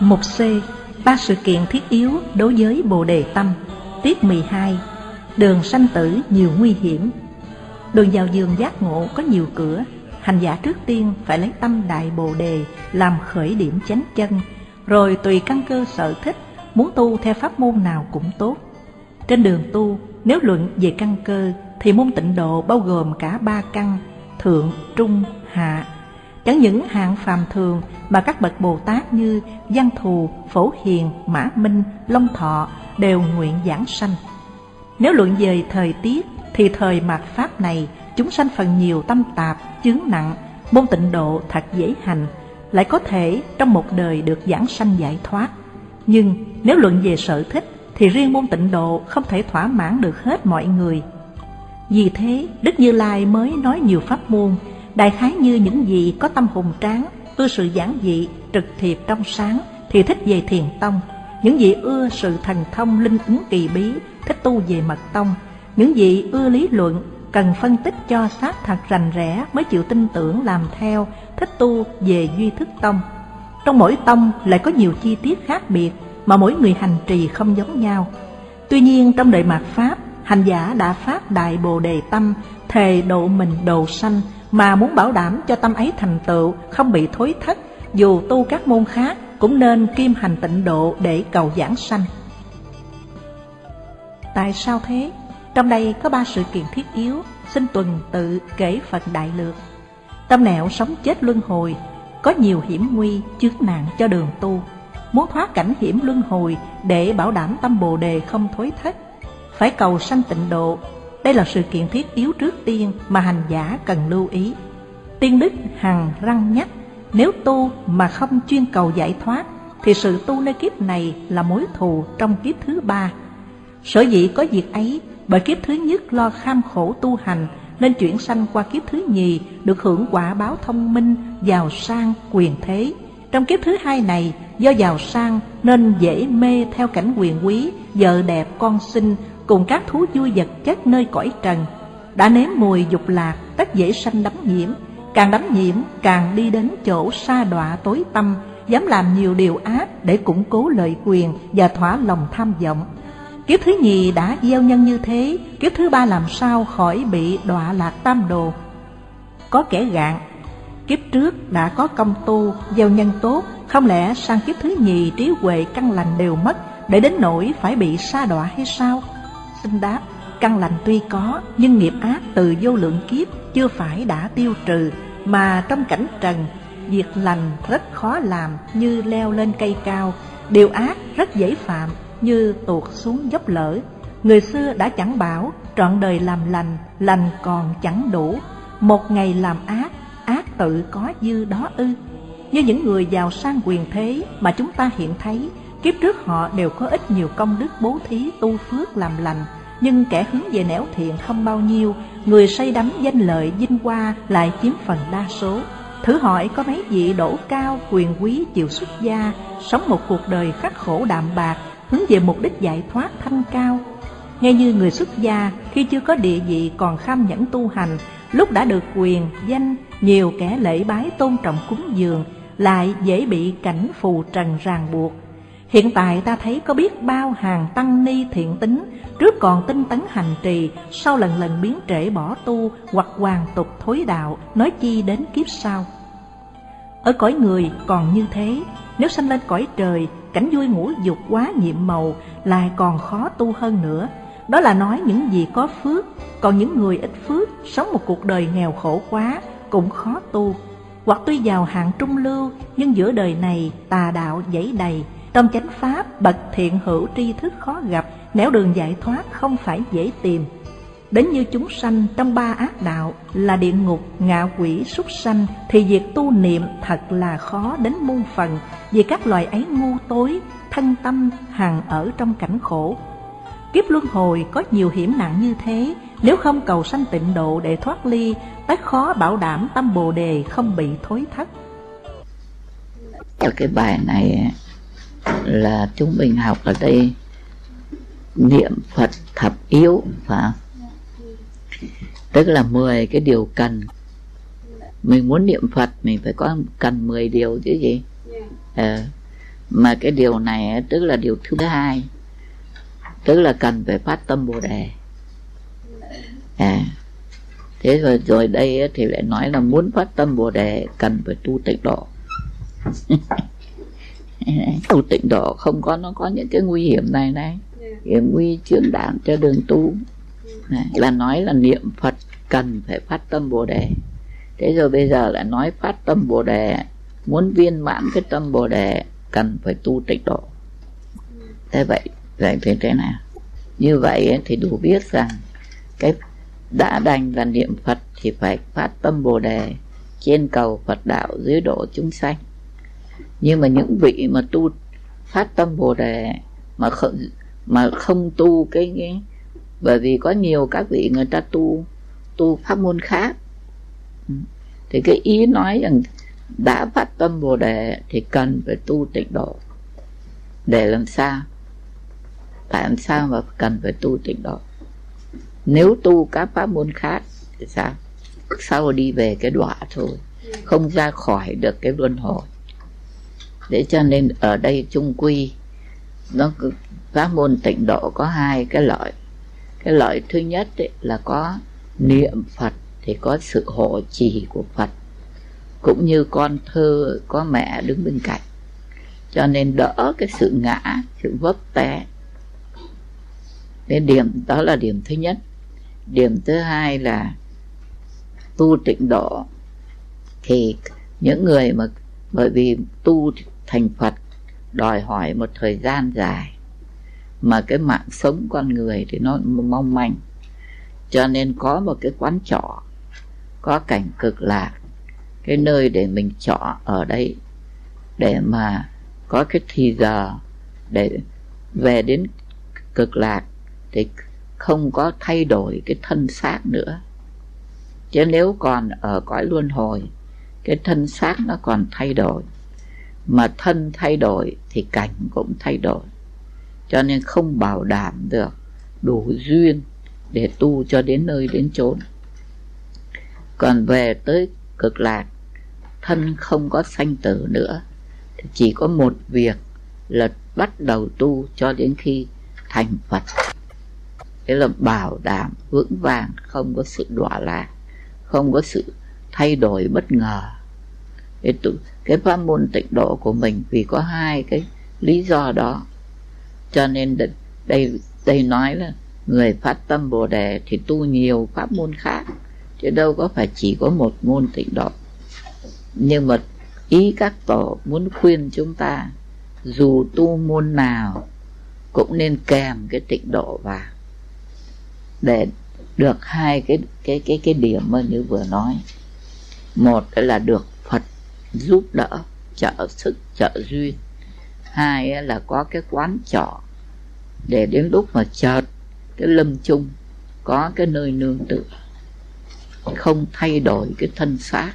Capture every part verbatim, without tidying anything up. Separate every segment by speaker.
Speaker 1: Mục C. Ba sự kiện thiết yếu đối với Bồ Đề Tâm. Tiết mười hai. Đường sanh tử nhiều nguy hiểm. Đường vào vườn giác ngộ có nhiều cửa. Hành giả trước tiên phải lấy tâm Đại Bồ Đề làm khởi điểm chánh chân, rồi tùy căn cơ sở thích, muốn tu theo pháp môn nào cũng tốt. Trên đường tu, nếu luận về căn cơ thì môn Tịnh Độ bao gồm cả ba căn: thượng, trung, hạ. Chẳng những hạng phàm thường mà các bậc Bồ Tát như Văn Thù, Phổ Hiền, Mã Minh, Long Thọ đều nguyện giảng sanh. Nếu luận về thời tiết thì thời mạt pháp này chúng sanh phần nhiều tâm tạp, chướng nặng, môn Tịnh Độ thật dễ hành, lại có thể trong một đời được giảng sanh giải thoát. Nhưng nếu luận về sở thích thì riêng môn Tịnh Độ không thể thỏa mãn được hết mọi người. Vì thế Đức Như Lai mới nói nhiều pháp môn, đại khái như những vị có tâm hùng tráng, ưa sự giản dị, trực thiệp trong sáng thì thích về Thiền Tông. Những vị ưa sự thần thông linh ứng kỳ bí thích tu về Mật Tông. Những vị ưa lý luận, cần phân tích cho xác thật rành rẽ mới chịu tin tưởng làm theo, thích tu về Duy Thức Tông. Trong mỗi tông lại có nhiều chi tiết khác biệt mà mỗi người hành trì không giống nhau. Tuy nhiên trong đời mạt pháp, hành giả đã phát Đại Bồ Đề Tâm, thề độ mình độ sanh, mà muốn bảo đảm cho tâm ấy thành tựu, không bị thối thất, dù tu các môn khác cũng nên kiêm hành Tịnh Độ để cầu giảng sanh. Tại sao thế? Trong đây có ba sự kiện thiết yếu, xin tuần tự kể phần đại lược. Tâm nẻo sống chết luân hồi, có nhiều hiểm nguy chướng nạn cho đường tu. Muốn thoát cảnh hiểm luân hồi để bảo đảm tâm Bồ Đề không thối thất, phải cầu sanh Tịnh Độ. Đây là sự kiện thiết yếu trước tiên mà hành giả cần lưu ý. Tiên Đức hằng răng nhắc, nếu tu mà không chuyên cầu giải thoát thì sự tu nơi kiếp này là mối thù trong kiếp thứ ba. Sở dĩ có việc ấy bởi kiếp thứ nhất lo kham khổ tu hành, nên chuyển sanh qua kiếp thứ nhì được hưởng quả báo thông minh, giàu sang, quyền thế. Trong kiếp thứ hai này do giàu sang nên dễ mê theo cảnh quyền quý, vợ đẹp, con xinh cùng các thú vui vật chất nơi cõi trần. Đã nếm mùi dục lạc tất dễ sanh đắm nhiễm, càng đắm nhiễm càng đi đến chỗ sa đọa tối tăm, dám làm nhiều điều ác để củng cố lợi quyền và thỏa lòng tham vọng. Kiếp thứ nhì đã gieo nhân như thế, kiếp thứ ba làm sao khỏi bị đọa lạc tam đồ? Có kẻ gạn, kiếp trước đã có công tu, gieo nhân tốt, không lẽ sang kiếp thứ nhì trí huệ căn lành đều mất, để đến nỗi phải bị sa đọa hay sao? Xin đáp, căn lành tuy có, nhưng nghiệp ác từ vô lượng kiếp chưa phải đã tiêu trừ, mà trong cảnh trần, việc lành rất khó làm như leo lên cây cao, điều ác rất dễ phạm như tuột xuống dốc lở. Người xưa đã chẳng bảo trọn đời làm lành, lành còn chẳng đủ, một ngày làm ác, ác tự có dư đó ư? Như những người giàu sang quyền thế mà chúng ta hiện thấy, kiếp trước họ đều có ít nhiều công đức bố thí tu phước làm lành, nhưng kẻ hướng về nẻo thiện không bao nhiêu, người say đắm danh lợi vinh hoa lại chiếm phần đa số. Thử hỏi có mấy vị đỗ cao quyền quý chịu xuất gia, sống một cuộc đời khắc khổ đạm bạc, hướng về mục đích giải thoát thanh cao. Nghe như người xuất gia khi chưa có địa vị còn kham nhẫn tu hành, lúc đã được quyền danh, nhiều kẻ lễ bái tôn trọng cúng dường, lại dễ bị cảnh phù trần ràng buộc. Hiện tại ta thấy có biết bao hàng tăng ni thiện tính, trước còn tinh tấn hành trì, sau lần lần biến trễ bỏ tu hoặc hoàn tục thối đạo, nói chi đến kiếp sau. Ở cõi người còn như thế, nếu sanh lên cõi trời, cảnh vui ngũ dục quá nhiệm màu, lại còn khó tu hơn nữa. Đó là nói những gì có phước, còn những người ít phước, sống một cuộc đời nghèo khổ quá, cũng khó tu. Hoặc tuy vào hạng trung lưu, nhưng giữa đời này tà đạo dẫy đầy. Trong chánh pháp, bậc thiện hữu tri thức khó gặp, nẻo đường giải thoát không phải dễ tìm. Đến như chúng sanh trong ba ác đạo là địa ngục, ngạ quỷ, súc sanh, thì việc tu niệm thật là khó đến muôn phần, vì các loài ấy ngu tối, thân tâm hằng ở trong cảnh khổ. Kiếp luân hồi có nhiều hiểm nặng như thế, nếu không cầu sanh Tịnh Độ để thoát ly, tất khó bảo đảm tâm Bồ Đề không bị thối thất.
Speaker 2: Ở cái bài này là chúng mình học ở đây niệm Phật thập yếu, phải không? Tức là mười cái điều cần. Mình muốn niệm Phật mình phải có cần mười điều chứ gì. À, Mà cái điều này tức là điều thứ hai, tức là cần phải phát tâm Bồ Đề. À, thế rồi rồi đây thì lại nói là muốn phát tâm Bồ Đề cần phải tu tịnh độ. Tu tịnh độ không có, nó có những cái nguy hiểm này này, hiểm nguy chướng đạn cho đường tu. Này, là nói là niệm Phật cần phải phát tâm Bồ Đề. Thế rồi bây giờ lại nói phát tâm Bồ Đề, muốn viên mãn cái tâm Bồ Đề cần phải tu tịnh độ. Thế vậy, vậy thì thế nào? Như vậy ấy, thì đủ biết rằng cái đã đành là niệm Phật thì phải phát tâm Bồ Đề, trên cầu Phật đạo, dưới độ chúng sanh. Nhưng mà những vị mà tu phát tâm Bồ Đề mà không, mà không tu cái, cái bởi vì có nhiều các vị người ta tu tu pháp môn khác, thì cái ý nói rằng đã phát tâm Bồ Đề thì cần phải tu tịnh độ. Để làm sao? Tại làm sao mà cần phải tu tịnh độ? Nếu tu các pháp môn khác thì sao? Sau đi về cái đọa thôi, không ra khỏi được cái luân hồi. Để cho nên ở đây chung quy nó pháp môn tịnh độ có hai cái lợi. Cái lợi thứ nhất ấy, là có niệm Phật thì có sự hộ trì của Phật, cũng như con thơ có mẹ đứng bên cạnh, cho nên đỡ cái sự ngã, sự vấp té. Cái điểm đó là điểm thứ nhất. Điểm thứ hai là tu tịnh độ thì những người mà bởi vì tu thành Phật đòi hỏi một thời gian dài, mà cái mạng sống con người thì nó mong manh, cho nên có một cái quán trọ, có cảnh cực lạc, cái nơi để mình trọ ở đây, để mà có cái thì giờ để về đến cực lạc thì không có thay đổi cái thân xác nữa. Chứ nếu còn ở cõi luân hồi, cái thân xác nó còn thay đổi, mà thân thay đổi thì cảnh cũng thay đổi, cho nên không bảo đảm được đủ duyên để tu cho đến nơi đến chốn. Còn về tới cực lạc, thân không có sanh tử nữa, thì chỉ có một việc là bắt đầu tu cho đến khi thành Phật. Thế là bảo đảm vững vàng, không có sự đọa lạc, không có sự thay đổi bất ngờ. Cái, cái pháp môn tịnh độ của mình vì có hai cái lý do đó, cho nên đây, đây nói là người phát tâm Bồ Đề thì tu nhiều pháp môn khác, chứ đâu có phải chỉ có một môn tịnh độ. Nhưng mà ý các tổ muốn khuyên chúng ta, dù tu môn nào cũng nên kèm cái tịnh độ vào, để được hai cái cái cái cái điểm mà như vừa nói. Một là được Phật giúp đỡ, trợ sức, trợ duyên. Hai là có cái quán trọ, để đến lúc mà chợt cái lâm chung có cái nơi nương tựa, không thay đổi cái thân xác.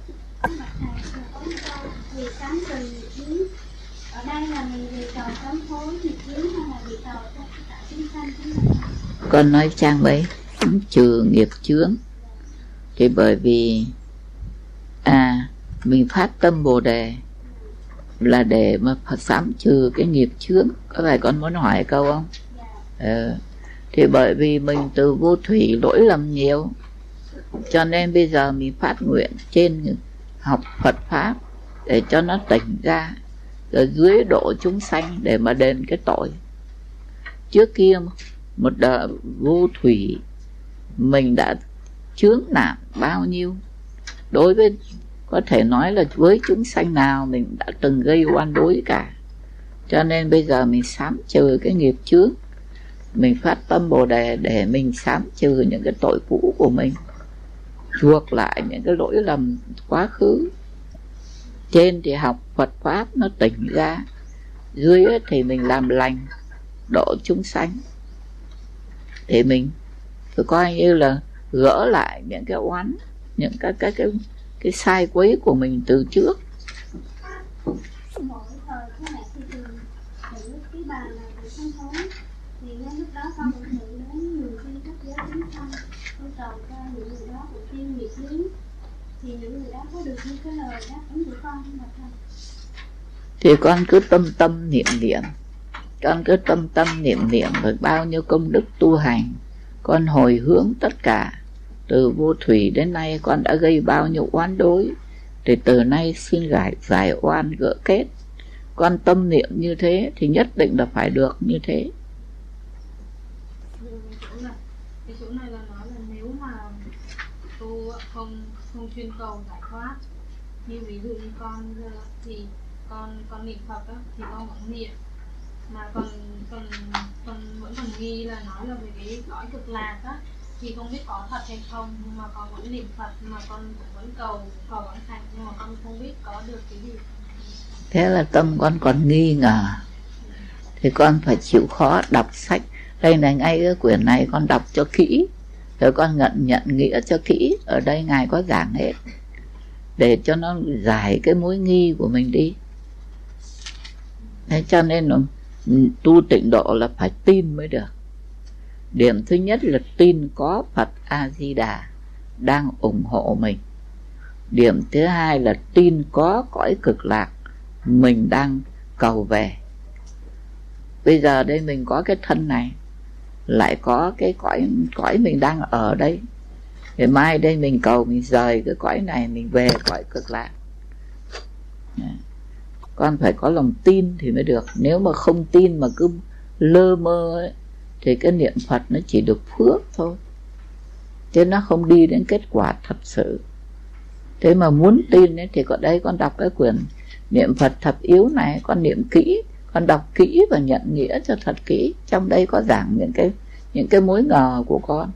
Speaker 2: Con nói Trang mấy trừ nghiệp chướng thì bởi vì à mình phát tâm Bồ Đề là để mà sám trừ cái nghiệp chướng. Có phải con muốn hỏi câu không? Ừ. Thì bởi vì mình từ vô thủy lỗi lầm nhiều, cho nên bây giờ mình phát nguyện trên học Phật Pháp để cho nó tỉnh ra, rồi dưới độ chúng sanh để mà đền cái tội. Trước kia một đời vô thủy mình đã chướng nạn bao nhiêu, đối với có thể nói là với chúng sanh nào mình đã từng gây oan đối cả. Cho nên bây giờ mình sám trừ cái nghiệp chướng, mình phát tâm Bồ Đề để mình sám trừ những cái tội cũ của mình, chuộc lại những cái lỗi lầm quá khứ. Trên thì học Phật Pháp nó tỉnh ra, dưới thì mình làm lành độ chúng sanh, để mình phải coi như là gỡ lại những cái oán, những cái cái cái cái sai quấy của mình từ trước.
Speaker 3: Mỗi thời các mẹ thì thường thử cái bài này để sám hối, thì ngay lúc đó con cũng thử đến nhiều khi các giới chúng sanh, con cầu cho những người đó cũng tiêu nghiệp chướng, thì những người đó có được như cái lời đáp ứng của con không mà thầy?
Speaker 2: thì con cứ tâm tâm niệm niệm, con cứ tâm tâm niệm niệm rồi bao nhiêu công đức tu hành, con hồi hướng tất cả. Từ vô thủy đến nay con đã gây bao nhiêu oán đối, thì từ nay xin giải giải oan gỡ kết. Con tâm niệm như thế thì nhất định là phải được như thế.
Speaker 4: Cái chỗ này là nói là nếu mà tu không không chuyên cầu giải thoát, như ví dụ như con thì con con niệm Phật á, thì con vẫn niệm, mà còn còn còn vẫn còn nghi là nói là về cái cõi cực lạc á, thì không biết có thật hay không, nhưng mà con vẫn niệm Phật, mà con cũng vẫn cầu cầu vẫn thành, nhưng mà con không biết có được cái gì.
Speaker 2: Thế là tâm con còn nghi ngờ, thì con phải chịu khó đọc sách. Đây này, ngay cái quyển này con đọc cho kỹ, rồi con nhận nhận nghĩa cho kỹ. Ở đây Ngài có giảng hết, để cho nó giải cái mối nghi của mình đi. Thế cho nên tu tịnh độ là phải tin mới được. Điểm thứ nhất là tin có Phật A-di-đà đang ủng hộ mình. Điểm thứ hai là tin có cõi cực lạc mình đang cầu về. Bây giờ đây mình có cái thân này, lại có cái cõi cõi mình đang ở đây. Thì mai đây mình cầu mình rời cái cõi này, mình về cõi cực lạc. Con phải có lòng tin thì mới được. Nếu mà không tin mà cứ lơ mơ ấy, thì cái niệm Phật nó chỉ được phước thôi, chứ nó không đi đến kết quả thật sự. Thế mà muốn tin ấy, thì ở đây con đọc cái quyển niệm Phật thập yếu này, con niệm kỹ, con đọc kỹ và nhận nghĩa cho thật kỹ. Trong đây có giảng những cái những cái mối ngờ của con.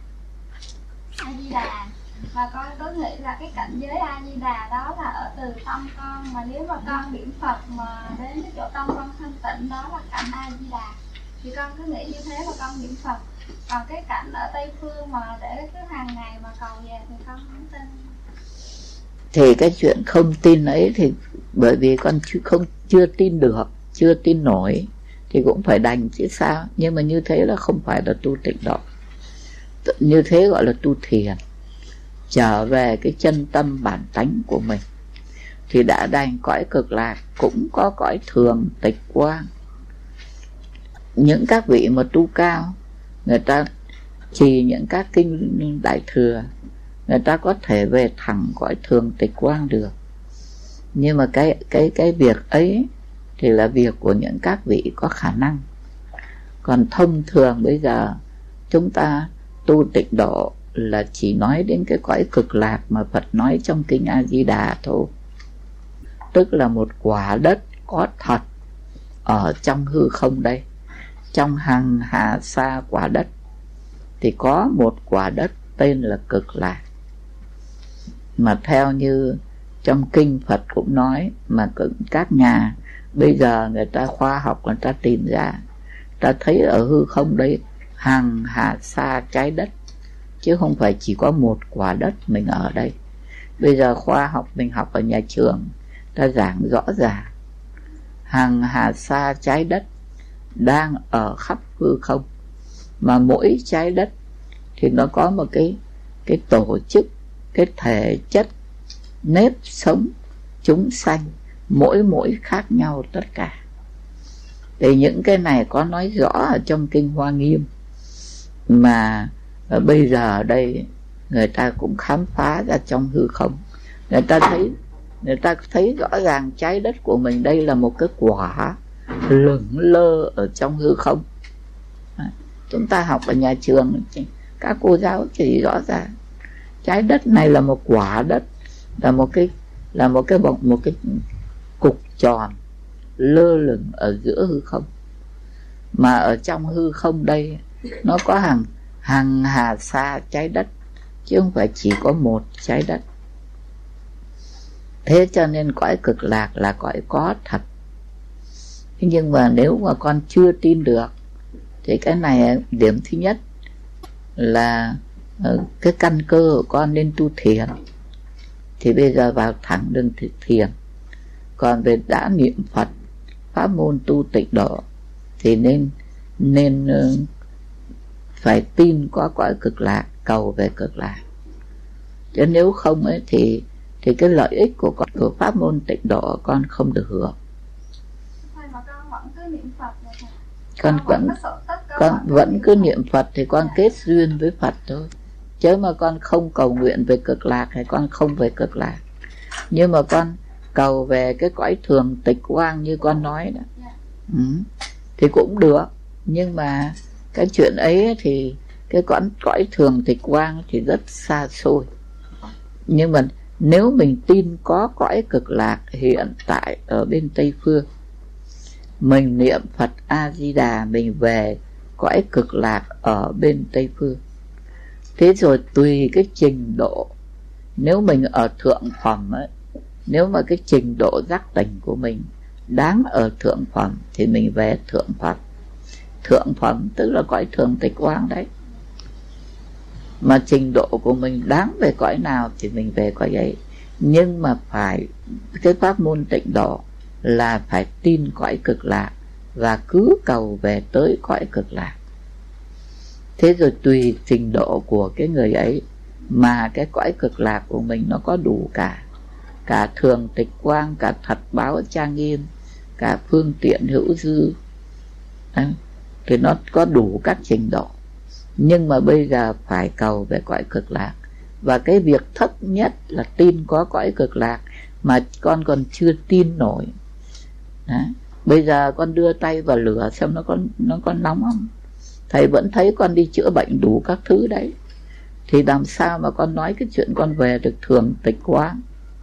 Speaker 3: A-di-đà, và con có nghĩ là cái cảnh giới A-di-đà đó là ở từ tâm con, mà nếu mà con niệm Phật mà đến cái chỗ tâm con thanh tịnh đó là cảnh A-di-đà, thì con cứ nghĩ như thế và con niệm Phật. Còn cái cảnh ở Tây Phương mà để cứ hàng ngày mà cầu về thì con không tin.
Speaker 2: Thì cái chuyện không tin ấy thì bởi vì con chưa, không, chưa tin được, chưa tin nổi, thì cũng phải đành chứ sao. Nhưng mà như thế là không phải là tu tịnh độ. Như thế gọi là tu thiền, trở về cái chân tâm bản tánh của mình. Thì đã đành cõi cực lạc, cũng có cõi thường tịch quang. Những các vị mà tu cao, người ta trì những các kinh đại thừa, người ta có thể về thẳng cõi thường tịch quang được. Nhưng mà cái cái cái việc ấy thì là việc của những các vị có khả năng. Còn thông thường bây giờ chúng ta tu tịnh độ là chỉ nói đến cái cõi cực lạc mà Phật nói trong kinh A-di-đà thôi. Tức là một quả đất có thật ở trong hư không đây. Trong hằng hà sa quả đất thì có một quả đất tên là cực lạc. Mà theo như trong kinh Phật cũng nói, mà các nhà bây giờ người ta khoa học người ta tìm ra, ta thấy ở hư không đấy hằng hà sa trái đất, chứ không phải chỉ có một quả đất mình ở đây. Bây giờ khoa học mình học ở nhà trường, ta giảng rõ ràng hằng hà sa trái đất đang ở khắp hư không, mà mỗi trái đất thì nó có một cái cái tổ chức, cái thể chất, nếp sống, chúng sanh, mỗi mỗi khác nhau tất cả. Thì những cái này có nói rõ ở trong kinh Hoa Nghiêm, mà bây giờ ở đây người ta cũng khám phá ra trong hư không. Người ta thấy người ta thấy rõ ràng trái đất của mình đây là một cái quả lửng lơ ở trong hư không. Chúng ta học ở nhà trường, các cô giáo chỉ rõ ràng trái đất này là một quả đất, là một cái là một cái bọc một cái cục tròn lơ lửng ở giữa hư không. Mà ở trong hư không đây nó có hàng hàng hà sa trái đất, chứ không phải chỉ có một trái đất. Thế cho nên cõi cực lạc là cõi có thật. Nhưng mà nếu mà con chưa tin được thì cái này điểm thứ nhất là cái căn cơ của con nên tu thiền. Thì bây giờ vào thẳng đường thiền. Còn về đã niệm Phật, pháp môn tu tịnh độ thì nên nên phải tin có cõi cực lạc, cầu về cực lạc. Chứ nếu không ấy thì thì cái lợi ích của con, của pháp môn tịnh độ con không được hưởng.
Speaker 3: Phật rồi thầy.
Speaker 2: Con vẫn con vẫn cứ niệm Phật thì con kết duyên với Phật thôi, chứ mà con không cầu nguyện về cực lạc hay con không về cực lạc. Nhưng mà con cầu về cái cõi thường tịch quang như con nói đó, ừ, thì cũng được. Nhưng mà cái chuyện ấy thì cái cõi, cõi thường tịch quang thì rất xa xôi. Nhưng mà nếu mình tin có cõi cực lạc hiện tại ở bên Tây Phương, mình niệm Phật A-di-đà, mình về cõi cực lạc ở bên Tây Phương. Thế rồi tùy cái trình độ, nếu mình ở thượng phẩm ấy, nếu mà cái trình độ giác tỉnh của mình đáng ở thượng phẩm thì mình về thượng phẩm. Thượng phẩm tức là cõi thường tịch quang đấy. Mà trình độ của mình đáng về cõi nào thì mình về cõi ấy. Nhưng mà phải, cái pháp môn tịnh độ là phải tin cõi cực lạc và cứ cầu về tới cõi cực lạc. Thế rồi tùy trình độ của cái người ấy mà cái cõi cực lạc của mình nó có đủ cả, cả thường tịch quang, cả thật báo trang nghiêm, cả phương tiện hữu dư. Đấy, thì nó có đủ các trình độ. Nhưng mà bây giờ phải cầu về cõi cực lạc. Và cái việc thấp nhất là tin có cõi cực lạc mà con còn chưa tin nổi. Đấy, bây giờ con đưa tay vào lửa xem nó có, nó có nóng không? Thầy vẫn thấy con đi chữa bệnh đủ các thứ đấy, thì làm sao mà con nói cái chuyện con về được thường tịch quang?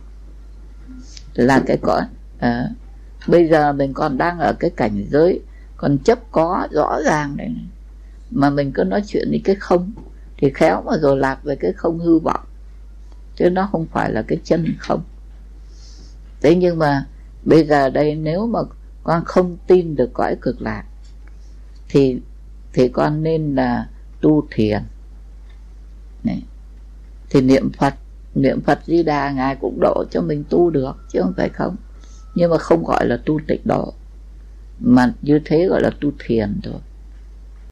Speaker 2: Là cái cõi à, bây giờ mình còn đang ở cái cảnh giới còn chấp có rõ ràng đấy, mà mình cứ nói chuyện đi cái không thì khéo mà rồi lạc về cái không hư vọng, chứ nó không phải là cái chân không. Thế nhưng mà bây giờ đây nếu mà con không tin được cõi cực lạc thì thì con nên là tu thiền. Này, thì niệm Phật, niệm Phật Di Đà Ngài cũng độ cho mình tu được chứ không phải không. Nhưng mà không gọi là tu tịnh độ, mà như thế gọi là tu thiền thôi.